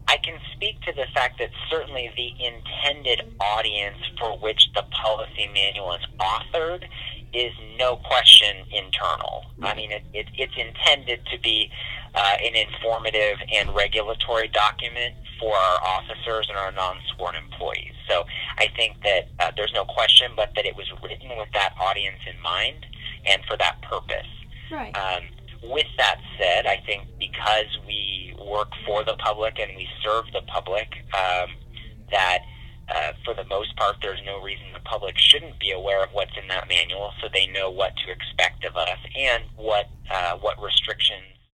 I can speak to the fact that certainly the intended audience for which the policy manual is authored is no question internal. I mean, it's intended to be an informative and regulatory document for our officers and our non-sworn employees. So I think that there's no question but that it was written with that audience in mind and for that purpose. Right. With that said, I think because we work for the public and we serve the public, that for the most part, there's no reason the public shouldn't be aware of what's in that manual, so they know what to expect of us and what restrictions